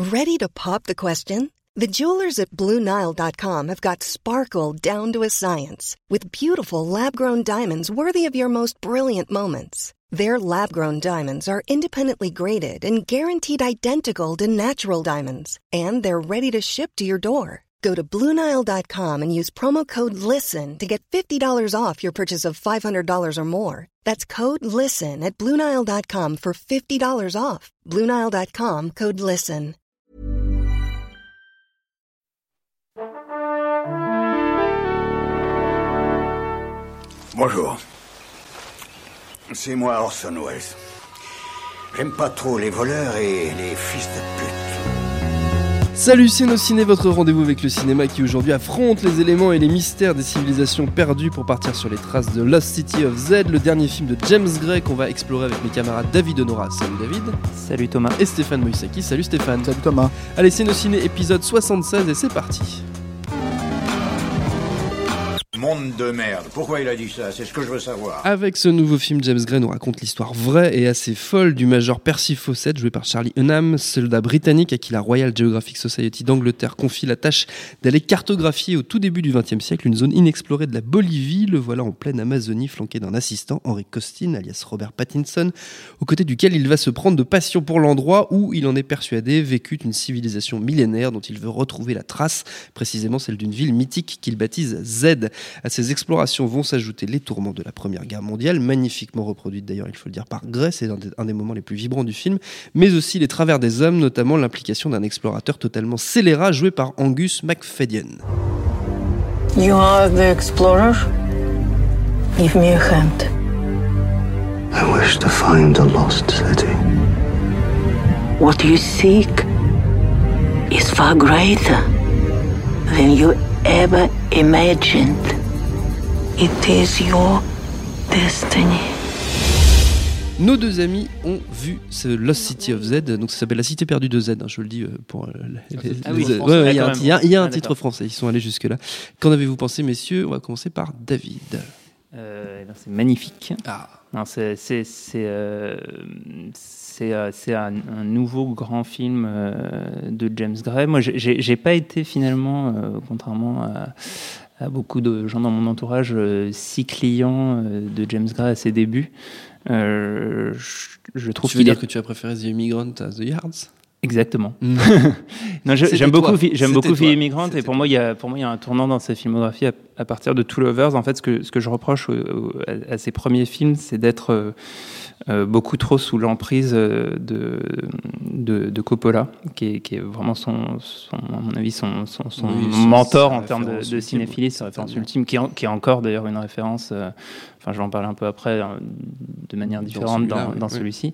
Ready to pop the question? The jewelers at BlueNile.com have got sparkle down to a science with beautiful lab-grown diamonds worthy of your most brilliant moments. Their lab-grown diamonds are independently graded and guaranteed identical to natural diamonds, and they're ready to ship to your door. Go to BlueNile.com and use promo code LISTEN to get $50 off your purchase of $500 or more. That's code LISTEN at BlueNile.com for $50 off. BlueNile.com, code LISTEN. Bonjour. C'est moi Orson Welles. J'aime pas trop les voleurs et les fils de pute. Salut, c'est Nos Ciné, votre rendez-vous avec le cinéma qui aujourd'hui affronte les éléments et les mystères des civilisations perdues pour partir sur les traces de Lost City of Z, le dernier film de James Gray qu'on va explorer avec mes camarades David Honora. Salut David. Salut Thomas. Et Stéphane Moïsaki. Salut Stéphane. Salut Thomas. Allez, c'est Nos Ciné, épisode 76 et c'est parti. Monde de merde. Pourquoi il a dit ça? C'est ce que je veux savoir. Avec ce nouveau film, James Gray nous raconte l'histoire vraie et assez folle du major Percy Fawcett, joué par Charlie Hunnam, soldat britannique à qui la Royal Geographic Society d'Angleterre confie la tâche d'aller cartographier au tout début du XXe siècle une zone inexplorée de la Bolivie. Le voilà en pleine Amazonie, flanqué d'un assistant, Henry Costin, alias Robert Pattinson, aux côtés duquel il va se prendre de passion pour l'endroit où, il en est persuadé, vécut une civilisation millénaire dont il veut retrouver la trace, précisément celle d'une ville mythique qu'il baptise Z. À ces explorations vont s'ajouter les tourments de la Première Guerre mondiale, magnifiquement reproduite d'ailleurs, il faut le dire, par Gray, c'est un des moments les plus vibrants du film, mais aussi les travers des hommes, notamment l'implication d'un explorateur totalement scélérat joué par Angus MacFadyen. You are the explorer? Give me a hand. I wish to find a lost city. What you seek is far greater than you ever imagined. It is your destiny. Nos deux amis ont vu ce Lost City of Z, donc ça s'appelle La Cité perdue de Z, hein, je le dis pour il y a un titre français, ils sont allés jusque-là. Qu'en avez-vous pensé, messieurs? On va commencer par David. C'est magnifique. Non, c'est un nouveau grand film de James Gray. Moi, j'ai pas été finalement, contrairement à beaucoup de gens dans mon entourage, si client de James Gray à ses débuts. Je trouve tu veux dire que tu as préféré The Immigrant à The Yards? Exactement. Non, j'aime beaucoup The Immigrant, et pour moi il y a un tournant dans sa filmographie à partir de Two Lovers. En fait, ce que je reproche à ses premiers films, c'est d'être beaucoup trop sous l'emprise de Coppola, qui est vraiment à mon avis son mentor en termes de cinéphilie, sa référence ultime, qui est encore d'ailleurs une référence. Enfin, je vais en parler un peu après, de manière différente dans celui-ci.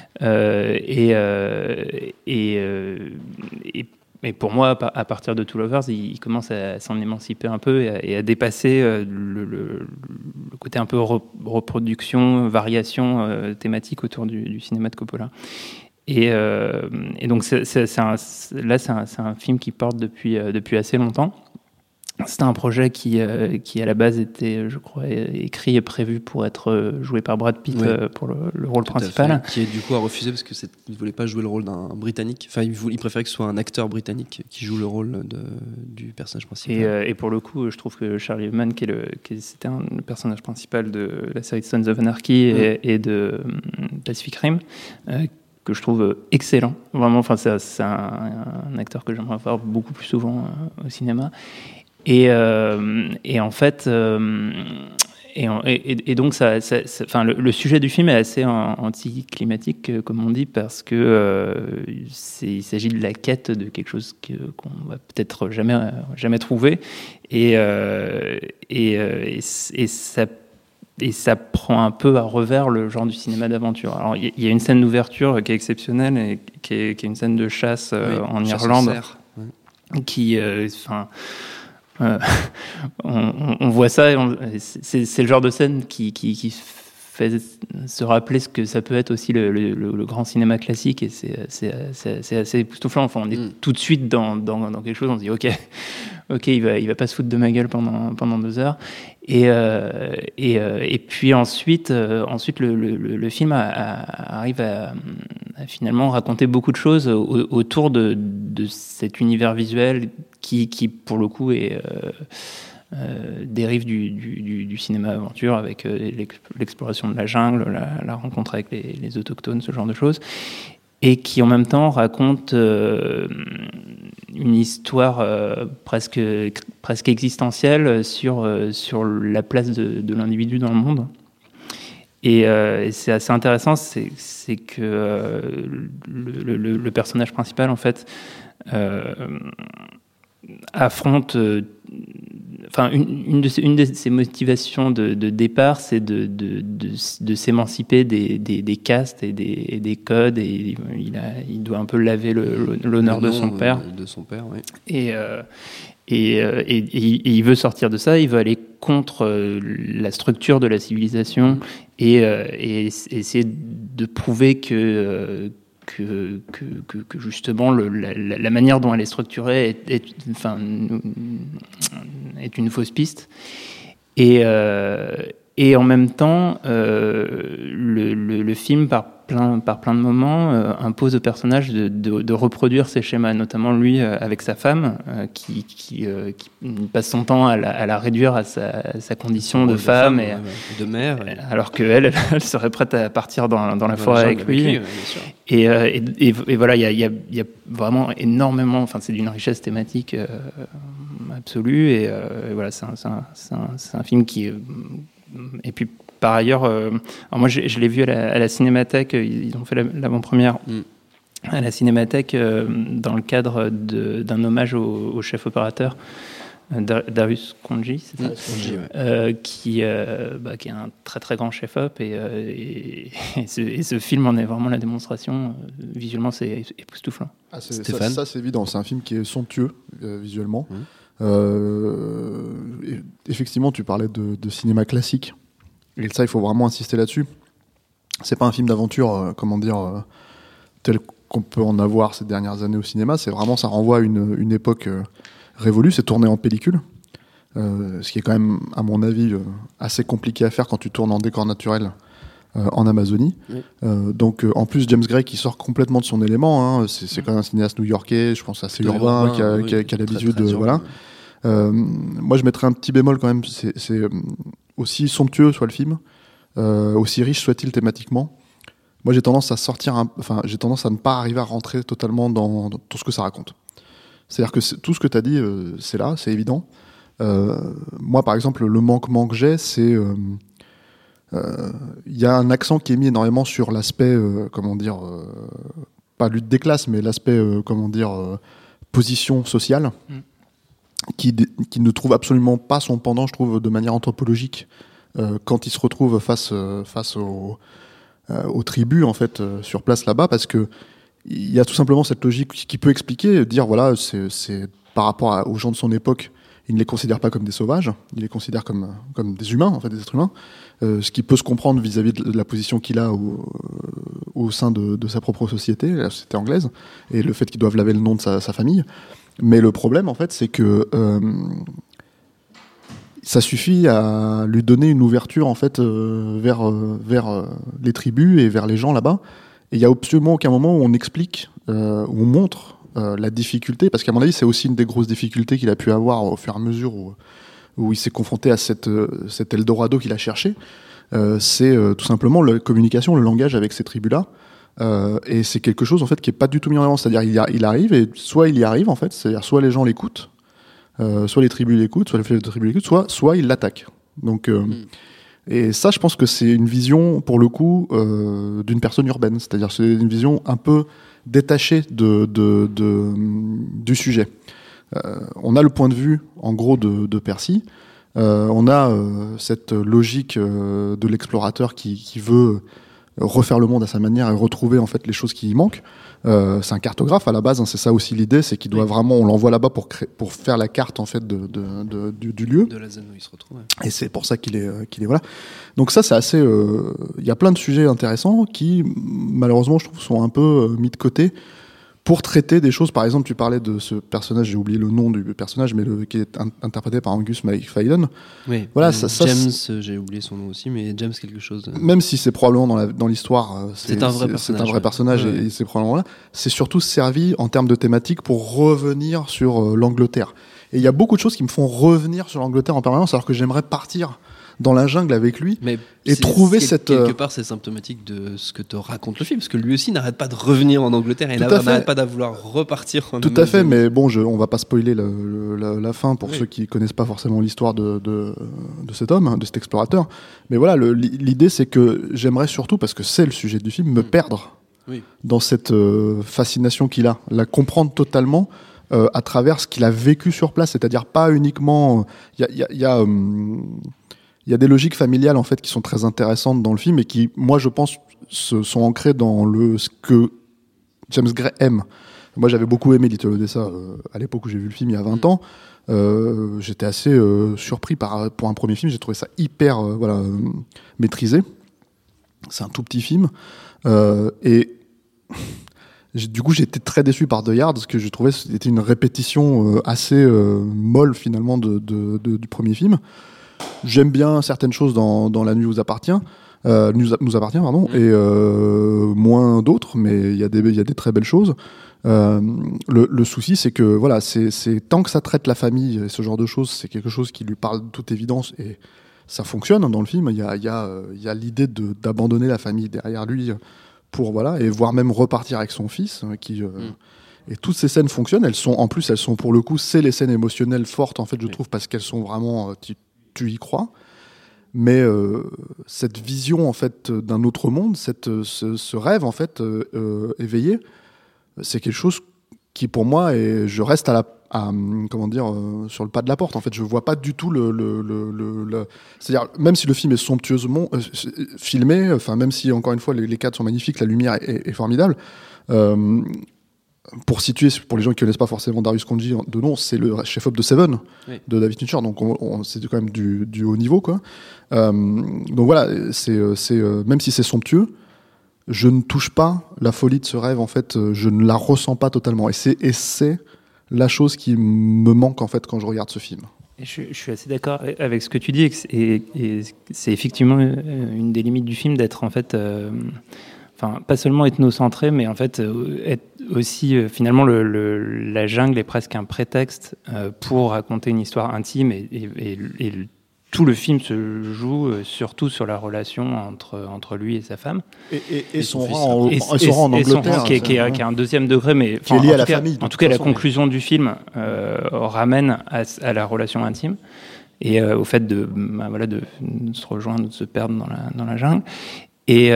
Et pour moi, à partir de Two Lovers, il commence à s'en émanciper un peu et à dépasser le côté un peu reproduction, variation thématique autour du cinéma de Coppola. Et donc c'est un film qui porte depuis assez longtemps. C'était un projet qui à la base était, je crois, écrit et prévu pour être joué par Brad Pitt, pour le rôle principal. Qui du coup a refusé parce qu'il ne voulait pas jouer le rôle d'un Britannique. Enfin, il préférait que ce soit un acteur britannique qui joue le rôle du personnage principal. Et pour le coup, je trouve que Charlie Hunnam, c'était le personnage principal de la série Sons of Anarchy et de Pacific Rim, que je trouve excellent. Vraiment, enfin, c'est un acteur que j'aimerais voir beaucoup plus souvent au cinéma. Et en fait, et donc le sujet du film est assez anticlimatique, comme on dit, parce que il s'agit de la quête de quelque chose qu'on va peut-être jamais trouver, et ça prend un peu à revers le genre du cinéma d'aventure. Alors il y a une scène d'ouverture qui est exceptionnelle et qui est une scène de chasse en Irlande, qui on voit ça, c'est le genre de scène qui fait se rappeler ce que ça peut être aussi le grand cinéma classique, et c'est assez époustouflant. Enfin, on est tout de suite dans quelque chose, on se dit ok, il va pas se foutre de ma gueule pendant 2 heures. Et puis ensuite le film arrive à finalement raconter beaucoup de choses autour de cet univers visuel qui pour le coup dérive du cinéma aventure avec l'exploration de la jungle, la rencontre avec les autochtones, ce genre de choses, et qui en même temps raconte une histoire presque existentielle sur la place de l'individu dans le monde. Et c'est assez intéressant, c'est que le personnage principal, en fait, affronte... une de ses motivations de départ, c'est de s'émanciper des castes et des codes, et il doit un peu laver l'honneur de son père. Oui. Et il veut sortir de ça, il veut aller contre la structure de la civilisation et essayer de prouver que justement la manière dont elle est structurée est une fausse piste. Et en même temps, le film, par plein de moments, impose au personnage de reproduire ces schémas, notamment lui avec sa femme, qui passe son temps à la réduire à sa condition de femme et de mère, alors qu'elle serait prête à partir dans la forêt avec lui. Et voilà, il y a vraiment énormément, enfin c'est d'une richesse thématique absolue, et voilà, c'est un film qui et puis par ailleurs, alors moi je l'ai vu à la Cinémathèque, ils ont fait l'avant-première à la Cinémathèque dans le cadre d'un hommage au chef opérateur Darius Khondji, c'est ça, qui est un très très grand chef-op, et ce film en est vraiment la démonstration. Visuellement, c'est époustouflant. Stéphane, ça c'est évident, c'est un film qui est somptueux visuellement. Effectivement, tu parlais de cinéma classique. Et ça, il faut vraiment insister là-dessus. C'est pas un film d'aventure, tel qu'on peut en avoir ces dernières années au cinéma. C'est vraiment, ça renvoie à une époque révolue. C'est tourné en pellicule, ce qui est quand même, à mon avis, assez compliqué à faire quand tu tournes en décor naturel en Amazonie. Donc, en plus, James Gray qui sort complètement de son élément. C'est quand même un cinéaste new-yorkais, je pense assez urbain, qui a l'habitude de... Voilà. Moi, je mettrais un petit bémol quand même. C'est aussi somptueux soit le film, aussi riche soit-il thématiquement. Moi, j'ai tendance à ne pas arriver à rentrer totalement dans tout ce que ça raconte. C'est-à-dire que tout ce que tu as dit, c'est là, c'est évident. Moi, par exemple, le manquement que j'ai, c'est... y a un accent qui est mis énormément sur l'aspect, pas lutte des classes, mais l'aspect, position sociale, qui ne trouve absolument pas son pendant, je trouve, de manière anthropologique, quand il se retrouve face aux tribus, en fait, sur place là-bas, parce que il y a tout simplement cette logique qui peut expliquer, dire, voilà, c'est par rapport aux gens de son époque, il ne les considère pas comme des sauvages, il les considère comme des humains, en fait, des êtres humains, ce qui peut se comprendre vis-à-vis de la position qu'il a au sein de sa propre société, la société anglaise, et le fait qu'ils doivent laver le nom de sa famille. Mais le problème, en fait, c'est que ça suffit à lui donner une ouverture, en fait, vers les tribus et vers les gens là-bas. Et il n'y a absolument aucun moment où on explique, où on montre la difficulté, parce qu'à mon avis, c'est aussi une des grosses difficultés qu'il a pu avoir au fur et à mesure où il s'est confronté à cet Eldorado qu'il a cherché. C'est tout simplement la communication, le langage avec ces tribus-là. Et c'est quelque chose en fait qui est pas du tout mis en avant, c'est-à-dire il arrive, et soit il y arrive en fait, c'est-à-dire soit les gens l'écoutent, soit les tribus l'écoutent, soit les tribus l'écoutent, soit ils l'attaquent. Donc et ça, je pense que c'est une vision pour le coup d'une personne urbaine, c'est-à-dire c'est une vision un peu détachée du sujet. On a le point de vue en gros de Percy, on a cette logique de l'explorateur qui veut refaire le monde à sa manière et retrouver en fait les choses qui y manquent. C'est un cartographe à la base, c'est ça aussi l'idée, c'est qu'il doit vraiment, on l'envoie là-bas pour faire la carte en fait du lieu. De la zone où il se retrouve. Ouais. Et c'est pour ça qu'il est voilà. Donc ça c'est assez, il y a plein de sujets intéressants qui malheureusement je trouve sont un peu mis de côté pour traiter des choses. Par exemple, tu parlais de ce personnage, j'ai oublié le nom du personnage, mais qui est interprété par Angus MacFadyen. Oui. Voilà, James, j'ai oublié son nom aussi, mais James quelque chose. Même si c'est probablement dans l'histoire, c'est un vrai personnage. Et c'est probablement là. C'est surtout servi en termes de thématique pour revenir sur l'Angleterre. Et il y a beaucoup de choses qui me font revenir sur l'Angleterre en permanence, alors que j'aimerais partir dans la jungle avec lui et trouver cette... Quelque part, c'est symptomatique de ce que te raconte le film, parce que lui aussi n'arrête pas de revenir en Angleterre et n'arrête pas de vouloir repartir en Tout à fait, mais bon, on va pas spoiler la fin pour ceux qui connaissent pas forcément l'histoire de cet homme, de cet explorateur. Mais voilà, l'idée, c'est que j'aimerais surtout, parce que c'est le sujet du film, me perdre dans cette fascination qu'il a, la comprendre totalement à travers ce qu'il a vécu sur place, c'est-à-dire pas uniquement... Il y a des logiques familiales en fait qui sont très intéressantes dans le film et qui, moi, je pense, sont ancrées dans ce que James Gray aime. Moi, j'avais beaucoup aimé Little Odessa à l'époque où j'ai vu le film il y a 20 ans. J'étais assez surpris pour un premier film. J'ai trouvé ça hyper maîtrisé. C'est un tout petit film et du coup, j'étais très déçu par The Yard parce que je trouvais que c'était une répétition assez molle finalement du premier film. J'aime bien certaines choses dans La Nuit nous appartient, pardon, et moins d'autres, mais il y a des très belles choses. Le souci, c'est que voilà, c'est tant que ça traite la famille et ce genre de choses, c'est quelque chose qui lui parle de toute évidence et ça fonctionne dans le film. Il y a l'idée d'abandonner la famille derrière lui pour et voire même repartir avec son fils et toutes ces scènes fonctionnent. Elles sont pour le coup, c'est les scènes émotionnelles fortes en fait, je trouve, parce qu'elles sont vraiment tu y crois, mais cette vision en fait d'un autre monde, ce rêve en fait éveillé, c'est quelque chose qui pour moi je reste sur le pas de la porte en fait. Je vois pas du tout c'est-à-dire même si le film est somptueusement filmé, enfin même si encore une fois les cadres sont magnifiques, la lumière est formidable. Pour situer, pour les gens qui ne connaissent pas forcément Darius Khondji de nom, c'est le chef-op de Seven de David Fincher, donc c'est quand même du haut niveau, quoi. Donc voilà, c'est même si c'est somptueux, je ne touche pas la folie de ce rêve, en fait, je ne la ressens pas totalement, et c'est la chose qui me manque en fait quand je regarde ce film. Et je suis assez d'accord avec ce que tu dis, et c'est effectivement une des limites du film d'être en fait. Enfin, pas seulement ethnocentré, mais en fait, être aussi, finalement, la jungle est presque un prétexte pour raconter une histoire intime et tout le film se joue surtout sur la relation entre lui et sa femme. Et son rang en Angleterre. Qui est un deuxième degré, mais qui est lié à la famille. En tout cas, la conclusion du film ramène à la relation intime et au fait de se rejoindre, de se perdre dans la jungle. Et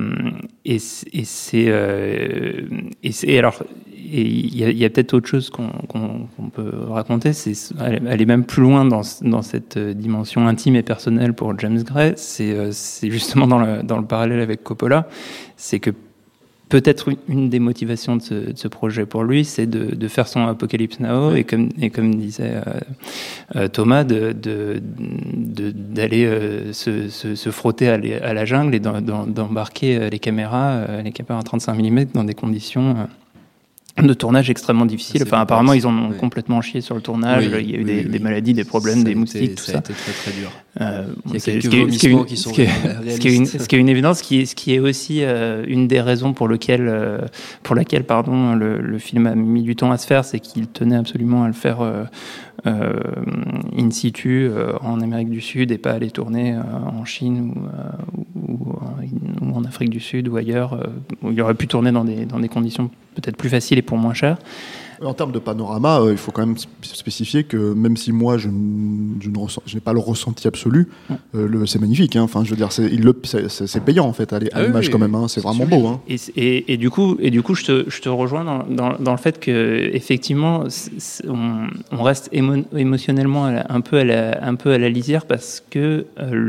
il y a peut-être autre chose qu'on peut raconter, elle est même plus loin dans cette dimension intime et personnelle pour James Gray. C'est justement dans le parallèle avec Coppola, c'est que peut-être une des motivations de ce projet pour lui, c'est de faire son Apocalypse Now et comme disait Thomas, d'aller se frotter à la jungle et d'embarquer les caméras à 35 mm dans des conditions de tournage extrêmement difficile. Enfin, apparemment, ils en ont complètement chié sur le tournage. Il y a eu des maladies, des problèmes, des moustiques, tout ça. Ça a été très très dur. Il y a quelques vomissements qui sont réalistes. Ce qui est une évidence, ce qui est aussi une des raisons pour laquelle le film a mis du temps à se faire, c'est qu'il tenait absolument à le faire in situ en Amérique du Sud et pas aller tourner en Chine ou en Afrique du Sud ou ailleurs où il aurait pu tourner dans des conditions peut-être plus faciles et pour moins cher. En termes de panorama, il faut quand même spécifier que même si moi je n'ai pas le ressenti absolu, c'est magnifique. Hein. Enfin, je veux dire, c'est payant en fait à l'image quand même. Hein. C'est vraiment beau. Hein. Et du coup, je te rejoins dans le fait que effectivement, on reste émotionnellement un peu à la lisière parce que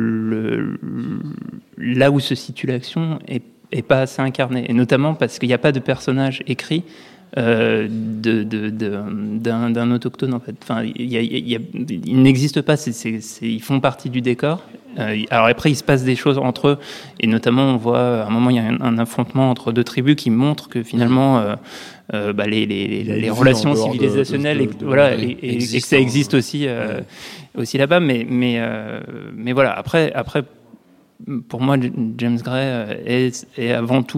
là où se situe l'action est pas assez incarné, et notamment parce qu'il n'y a pas de personnage écrit d'un autochtone en fait. Enfin, ils n'existent pas, ils font partie du décor. Alors après, il se passe des choses entre eux, et notamment on voit à un moment il y a un affrontement entre deux tribus qui montre que finalement les relations civilisationnelles et que ça existe aussi là-bas. Mais voilà. Après, pour moi, James Gray est avant tout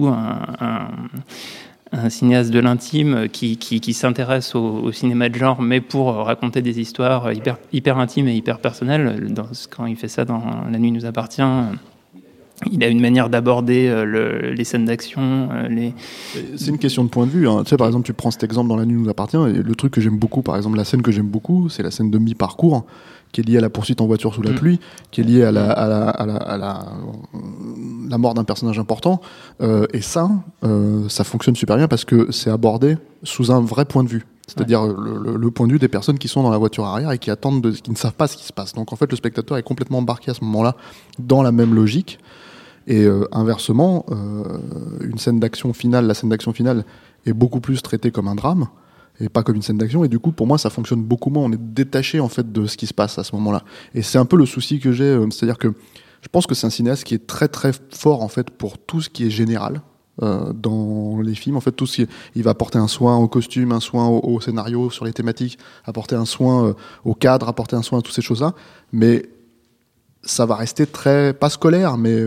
un cinéaste de l'intime qui s'intéresse au cinéma de genre, mais pour raconter des histoires hyper intimes et hyper personnelles. Quand il fait ça dans La nuit nous appartient, il a une manière d'aborder les scènes d'action. C'est une question de point de vue. Hein. Tu sais, par exemple, tu prends cet exemple dans La nuit nous appartient, et le truc que j'aime beaucoup, par exemple, la scène que j'aime beaucoup, c'est la scène de mi-parcours, qui est liée à la poursuite en voiture sous la pluie, qui est liée à la mort d'un personnage important. Et ça fonctionne super bien parce que c'est abordé sous un vrai point de vue. C'est-à-dire le point de vue des personnes qui sont dans la voiture arrière et qui attendent, qui ne savent pas ce qui se passe. Donc en fait, le spectateur est complètement embarqué à ce moment-là dans la même logique. Et inversement, la scène d'action finale est beaucoup plus traitée comme un drame et pas comme une scène d'action. Et du coup, pour moi, ça fonctionne beaucoup moins. On est détaché en fait de ce qui se passe à ce moment-là. Et c'est un peu le souci que j'ai. C'est-à-dire que je pense que c'est un cinéaste qui est très très fort en fait pour tout ce qui est général. Dans les films, en fait, il va apporter un soin au costume, un soin au scénario, sur les thématiques, apporter un soin au cadre, apporter un soin à toutes ces choses-là, mais ça va rester très, pas scolaire, mais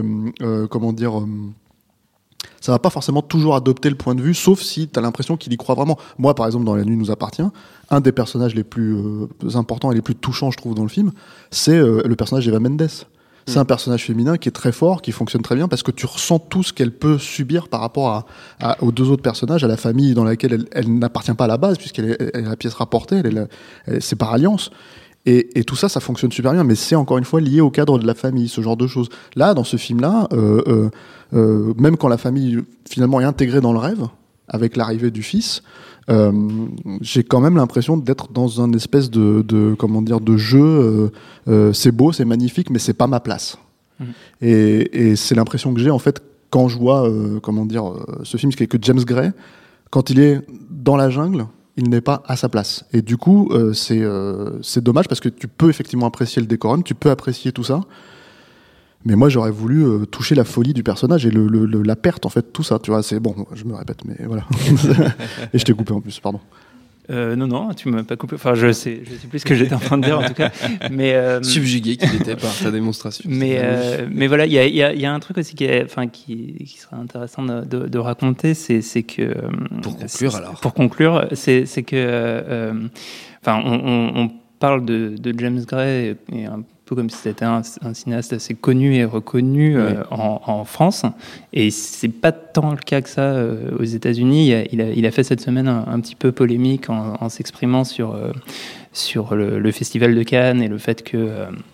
ça va pas forcément toujours adopter le point de vue, sauf si t'as l'impression qu'il y croit vraiment. Moi, par exemple, dans La nuit nous appartient, un des personnages les plus importants et les plus touchants, je trouve, dans le film, c'est le personnage d'Eva Mendes. C'est un personnage féminin qui est très fort, qui fonctionne très bien, parce que tu ressens tout ce qu'elle peut subir par rapport aux deux autres personnages, à la famille dans laquelle elle n'appartient pas à la base, puisqu'elle est la pièce rapportée, c'est par alliance. Et tout ça, ça fonctionne super bien, mais c'est encore une fois lié au cadre de la famille, ce genre de choses. Là, dans ce film-là, même quand la famille finalement est intégrée dans le rêve, avec l'arrivée du fils, j'ai quand même l'impression d'être dans un espèce de jeu. C'est beau, c'est magnifique, mais c'est pas ma place. Et c'est l'impression que j'ai en fait quand je vois ce film, c'est que James Gray, quand il est dans la jungle, il n'est pas à sa place. Et du coup, c'est dommage parce que tu peux effectivement apprécier le décorum, tu peux apprécier tout ça. Mais moi, j'aurais voulu toucher la folie du personnage et la perte, en fait, tout ça. Tu vois, c'est bon, je me répète, mais voilà. Et je t'ai coupé en plus, pardon. Non, tu m'as pas coupé. Enfin, je sais plus ce que j'étais en train de dire en tout cas. Mais subjugué qu'il était par ta démonstration. Mais voilà, il y a un truc aussi qui serait intéressant de raconter, c'est que pour conclure, c'est que on parle de James Gray et un peu comme si c'était un cinéaste assez connu et reconnu en France, et c'est pas tant le cas que ça aux États-Unis. Il a fait cette semaine un petit peu polémique en s'exprimant sur le Festival de Cannes et le fait que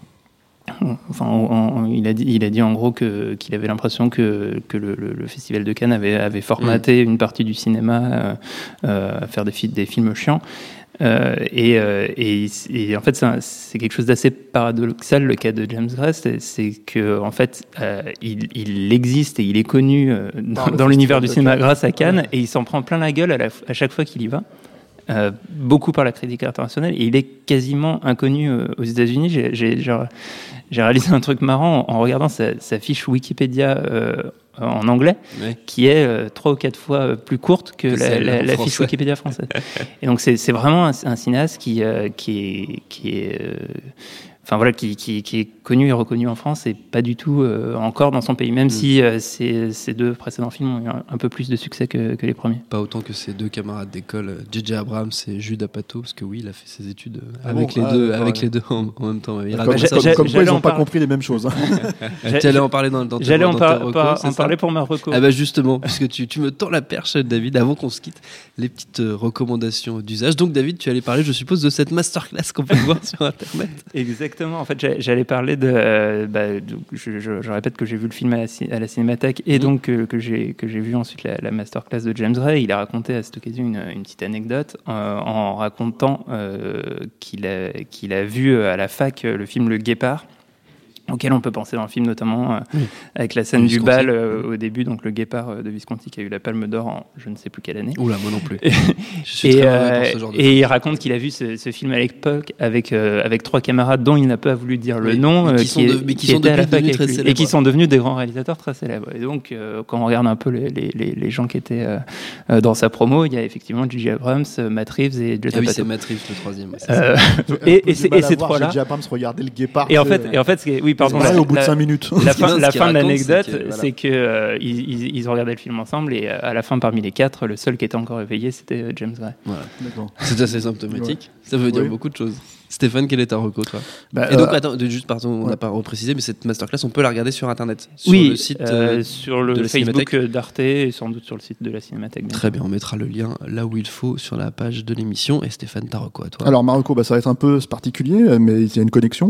il a dit en gros qu'il avait l'impression que le Festival de Cannes avait formaté une partie du cinéma à faire des films chiants. Et en fait, c'est quelque chose d'assez paradoxal, le cas de James Gray, c'est que en fait, il existe et il est connu dans l'univers du cinéma grâce à Cannes, et il s'en prend plein la gueule à chaque fois qu'il y va. Beaucoup par la critique internationale, et il est quasiment inconnu aux États-Unis. J'ai réalisé un truc marrant en regardant sa fiche Wikipédia en anglais, qui est 3 ou 4 fois plus courte que la fiche Wikipédia française. Et donc c'est vraiment un cinéaste qui est connu et reconnu en France, et pas du tout encore dans son pays, même si ces 2 précédents films ont eu un peu plus de succès que les premiers. Pas autant que ses 2 camarades d'école, J.J. Abrams et Judd Apatow, parce que oui, il a fait ses études avec les deux en même temps. Comme quoi, ils n'ont pas compris les mêmes choses. Tu allais en parler dans J'allais en parler pour ma reco. Ah bah justement, puisque tu me tends la perche, David, avant qu'on se quitte, les petites recommandations d'usage. Donc David, tu allais parler, je suppose, de cette masterclass qu'on peut voir sur Internet. Exactement. En fait, j'allais parler je répète que j'ai vu le film à la Cinémathèque, et donc que j'ai vu ensuite la masterclass de James Gray. Il a raconté à cette occasion une petite anecdote en racontant qu'il a vu à la fac le film Le Guépard, auquel on peut penser dans le film, notamment avec la scène du bal au début, donc le guépard de Visconti qui a eu la Palme d'Or en je ne sais plus quelle année. Oula, moi non plus. Et il raconte qu'il a vu ce film à l'époque avec 3 camarades dont il n'a pas voulu dire le nom, qui sont devenus des grands réalisateurs très célèbres. Et donc, quand on regarde un peu les gens qui étaient dans sa promo, il y a effectivement J.J. Abrams, Matt Reeves et Judd Apatow. Oui, c'est Matt Reeves le troisième. Et ces trois-là. J.J. Abrams regardait le guépard. Et en fait, oui, pardon. Au bout de 5 minutes. La fin de l'anecdote, c'est que ils ont regardé le film ensemble et à la fin, parmi les 4, le seul qui était encore éveillé, c'était James Gray. Voilà. D'accord. C'est assez symptomatique. Ouais. Ça veut dire beaucoup de choses. Stéphane, quel est ta reco, toi? Et donc, on n'a pas reprécisé, mais cette masterclass, on peut la regarder sur Internet, sur le site sur le Facebook d'Arte et sans doute sur le site de la Cinémathèque. Très bien, on mettra le lien là où il faut sur la page de l'émission. Et Stéphane, ta reco à toi? Alors, ma reco, ça va être un peu particulier, mais il y a une connexion.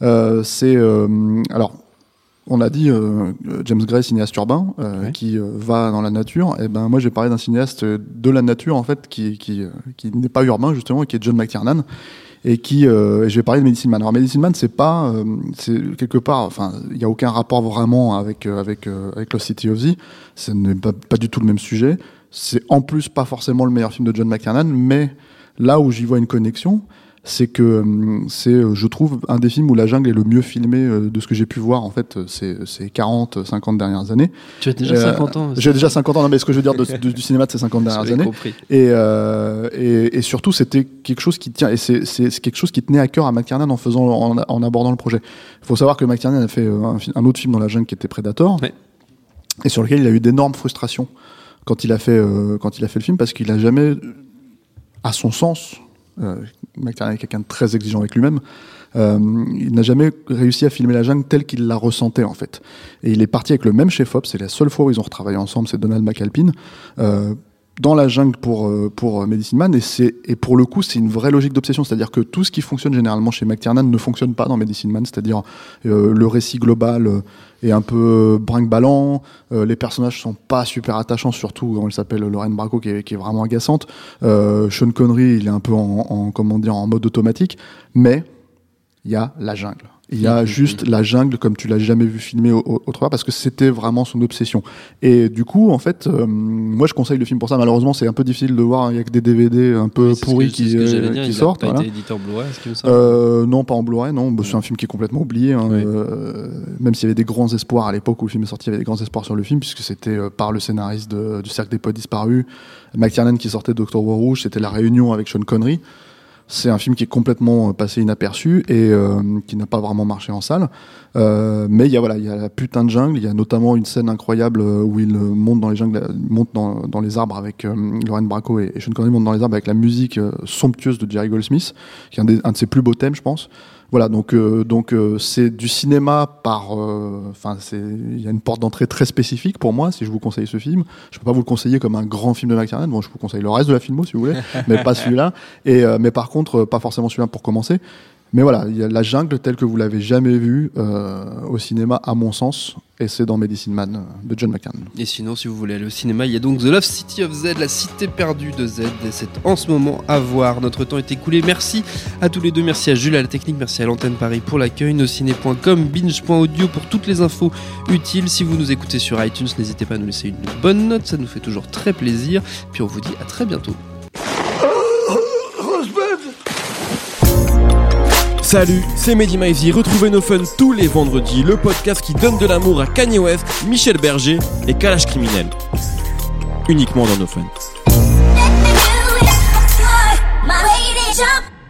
Alors, on a dit James Gray, cinéaste urbain, qui va dans la nature. Et moi, j'ai parlé d'un cinéaste de la nature, en fait, qui n'est pas urbain, justement, qui est John McTiernan. Et je vais parler de Medicine Man. Alors Medicine Man, c'est quelque part, enfin, il y a aucun rapport vraiment avec Lost City of Z. Ce n'est pas du tout le même sujet. C'est en plus pas forcément le meilleur film de John McTiernan, mais là où j'y vois une connexion, c'est que je trouve, un des films où la jungle est le mieux filmé de ce que j'ai pu voir, en fait, ces 40-50 dernières années. Tu as déjà 50 ans. J'ai déjà 50 ans, non, mais ce que je veux dire du cinéma de ces 50 dernières années. Compris. Et surtout, c'était quelque chose qui tient, et c'est quelque chose qui tenait à cœur à McTiernan en abordant le projet. Il faut savoir que McTiernan a fait un autre film dans la jungle qui était Predator, et sur lequel il a eu d'énormes frustrations quand il a fait le film, parce qu'il a jamais, à son sens, McTiernan est quelqu'un de très exigeant avec lui-même. Il n'a jamais réussi à filmer la jungle telle qu'il la ressentait, en fait. Et il est parti avec le même chef-op. C'est la seule fois où ils ont retravaillé ensemble, c'est Donald McAlpine, dans la jungle pour Medicine Man. Et pour le coup, c'est une vraie logique d'obsession. C'est-à-dire que tout ce qui fonctionne généralement chez McTiernan ne fonctionne pas dans Medicine Man. C'est-à-dire le récit global est un peu brinque-ballant. Les personnages sont pas super attachants, surtout quand il s'appelle Lorraine Bracco, qui est vraiment agaçante. Sean Connery, il est un peu en mode automatique. Mais il y a la jungle. Il y a juste la jungle comme tu l'as jamais vu filmer autre part, parce que c'était vraiment son obsession. Et du coup, en fait, moi je conseille le film pour ça. Malheureusement, c'est un peu difficile de voir. Il y a que des DVD un peu pourris qui sortent. Il n'a pas été édité en Blu-ray, est-ce qu'il me semble? Non, pas en Blu-ray, non. C'est un film qui est complètement oublié. Même s'il y avait des grands espoirs à l'époque où le film est sorti, il y avait des grands espoirs sur le film, puisque c'était par le scénariste du Cercle des Poètes Disparus, McTiernan qui sortait de Dr. Rouge, c'était la réunion avec Sean Connery. C'est un film qui est complètement passé inaperçu et qui n'a pas vraiment marché en salle. Mais il y a la putain de jungle. Il y a notamment une scène incroyable où il monte dans les jungles, monte dans les arbres avec Lorraine Bracco et Sean Connery montent dans les arbres avec la musique somptueuse de Jerry Goldsmith, qui est un de ses plus beaux thèmes, je pense. Voilà, donc c'est du cinéma il y a une porte d'entrée très spécifique pour moi. Si je vous conseille ce film, je peux pas vous le conseiller comme un grand film de McTiernan. Bon, je vous conseille le reste de la filmo si vous voulez, mais pas celui-là. Mais par contre, pas forcément celui-là pour commencer. Mais voilà, il y a la jungle telle que vous l'avez jamais vue au cinéma, à mon sens, et c'est dans Medicine Man de John McTiernan. Et sinon, si vous voulez aller au cinéma, il y a donc The Lost City of Z, la cité perdue de Z, et c'est en ce moment à voir. Notre temps est écoulé. Merci à tous les deux, merci à Jules à la technique, merci à l'antenne Paris pour l'accueil, nosciné.com, binge.audio pour toutes les infos utiles. Si vous nous écoutez sur iTunes, n'hésitez pas à nous laisser une bonne note, ça nous fait toujours très plaisir. Puis on vous dit à très bientôt. Salut, c'est Mehdi Maizy. Retrouvez No Fun tous les vendredis, le podcast qui donne de l'amour à Kanye West, Michel Berger et Kalash Criminel. Uniquement dans No Fun.